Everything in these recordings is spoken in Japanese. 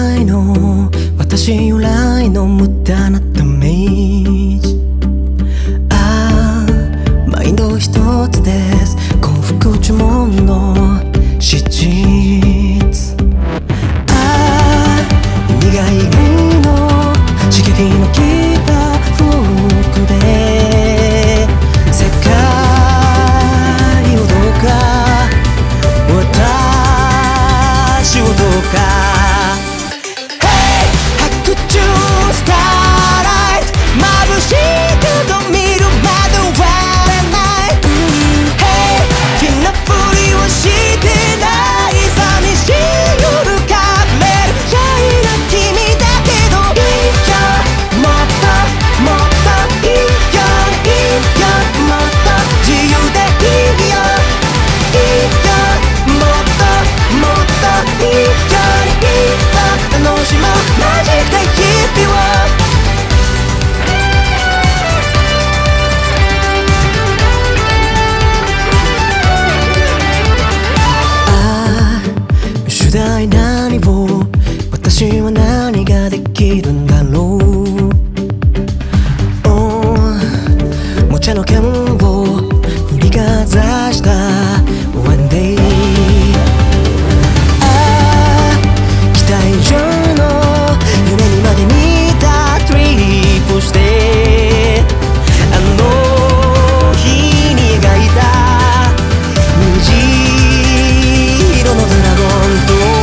ないの私由来の無駄なダメージ。ああマインド一つです幸福呪文の史実。ああ苦いの刺激の効いた服で世界をどうか私をどうか何を私は何ができるんだろう。おもちゃの剣を振りかざした One day。 ああ期待以上の夢にまで見たトリップしてあの日に描いた虹色のドラゴンと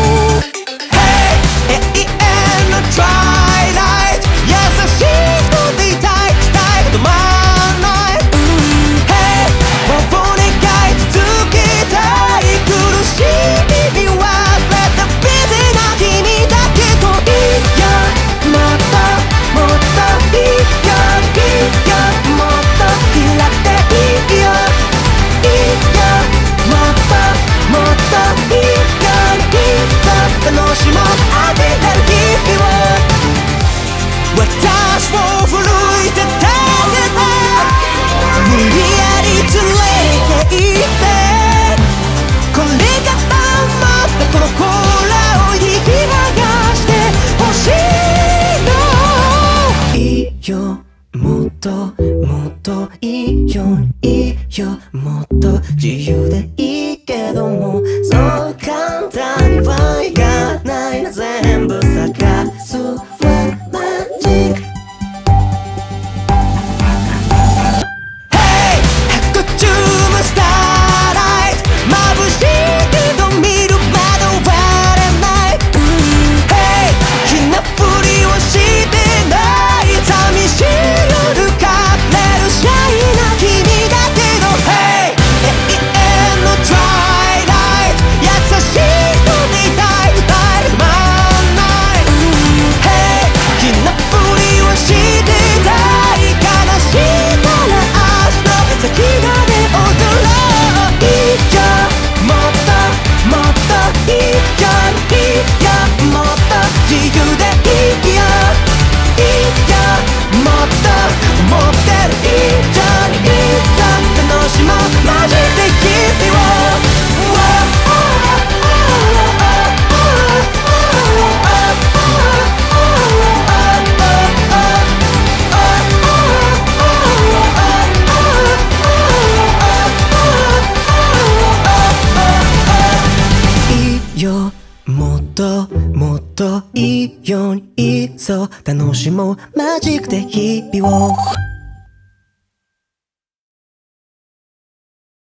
もっともっといいよいいよもっと自由でいいけどもそう簡単にはいかないな全部探すはマジック。Hey! 白昼のスターライト眩しいけど見るまだ割れない。Hey! ひなふりをしてない寂しいもっともっといいようにいっそ楽しもうマジックで日々を。